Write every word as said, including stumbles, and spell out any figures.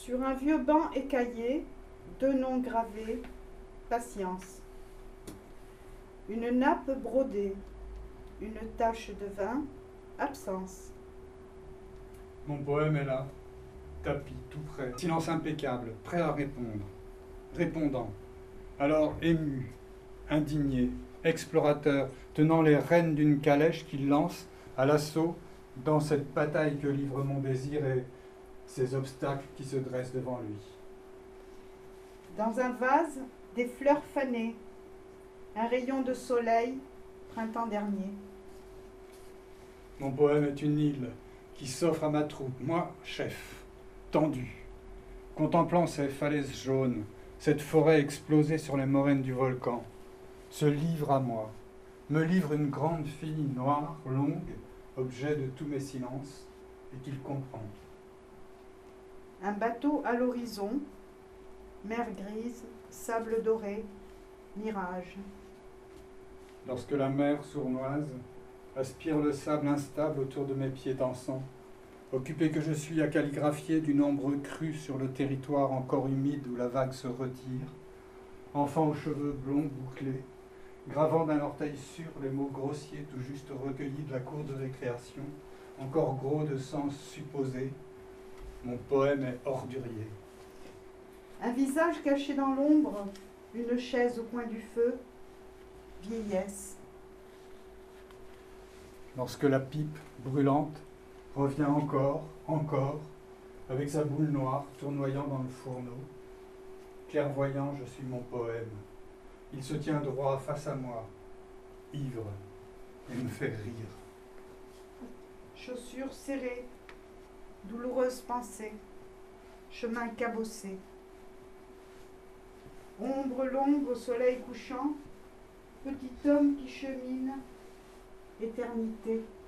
Sur un vieux banc écaillé, deux noms gravés, patience. Une nappe brodée, une tache de vin, absence. Mon poème est là, tapis, tout près, silence impeccable, prêt à répondre, répondant. Alors ému, indigné, explorateur, tenant les rênes d'une calèche qu'il lance à l'assaut dans cette bataille que livre mon désir et ces obstacles qui se dressent devant lui. Dans un vase, des fleurs fanées, un rayon de soleil, printemps dernier. Mon poème est une île qui s'offre à ma troupe, moi, chef, tendu, contemplant ces falaises jaunes, cette forêt explosée sur les moraines du volcan, se livre à moi, me livre une grande fille noire, longue, objet de tous mes silences, et qu'il comprend. Un bateau à l'horizon, mer grise, sable doré, mirage. Lorsque la mer sournoise aspire le sable instable autour de mes pieds dansants, occupé que je suis à calligraphier du nombre cru sur le territoire encore humide où la vague se retire, enfant aux cheveux blonds bouclés, gravant d'un orteil sûr les mots grossiers tout juste recueillis de la cour de récréation, encore gros de sens supposé, mon poème est ordurier. Un visage caché dans l'ombre, une chaise au coin du feu, vieillesse. Lorsque la pipe brûlante revient encore, encore, avec sa boule noire tournoyant dans le fourneau, clairvoyant, je suis mon poème. Il se tient droit face à moi, ivre, et me fait rire. Chaussures serrées, douloureuse pensée, chemin cabossé. Ombre longue au soleil couchant, petit homme qui chemine, éternité.